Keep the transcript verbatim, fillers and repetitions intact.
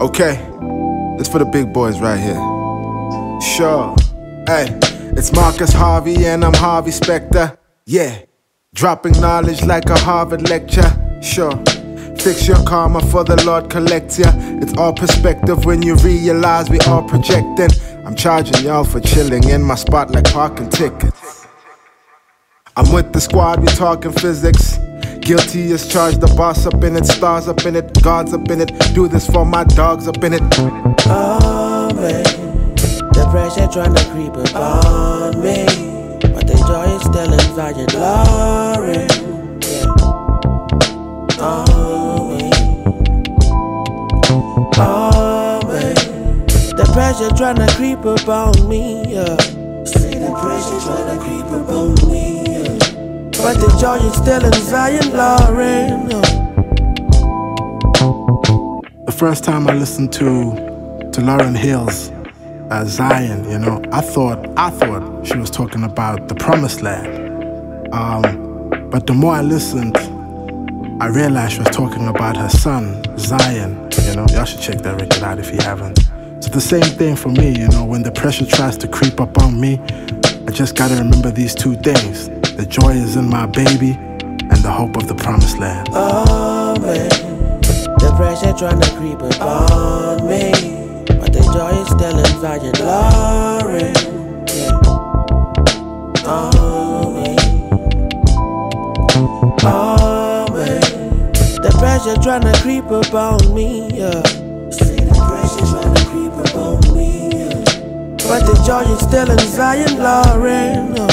Okay, this for the big boys right here. Sure. Hey, it's Marcus Harvey and I'm Harvey Specter. Yeah, dropping knowledge like a Harvard lecture. Sure. Fix your karma for the Lord collects ya. It's all perspective when you realize we all projecting. I'm charging y'all for chilling in my spot like parking tickets. I'm with the squad, we talking physics. Guilty as charged, the boss up in it, stars up in it, gods up in it. Do this for my dogs up in it. Oh man, the pressure trying to creep upon me, but the joy is still in Zion glory. Yeah. Oh man, oh man, the pressure trying to creep upon me. Yeah. Say the pressure trying to creep upon me. Yeah. But the joy is still in Zion glory. No. The first time I listened to to Lauryn Hill's uh, Zion, you know, I thought I thought she was talking about the Promised Land. Um, but the more I listened, I realized she was talking about her son Zion. You know, y'all should check that record out if you haven't. So the same thing for me, you know, when the pressure tries to creep up on me, I just gotta remember these two things. The joy is in my baby, and the hope of the Promised Land. Oh man, the pressure trying to creep upon me, but the joy is still in Zion glory. Yeah. Oh man, oh man, the pressure trying to creep upon me. Yeah. See the pressure trying to creep upon me, yeah. But the joy is still in Zion glory. No.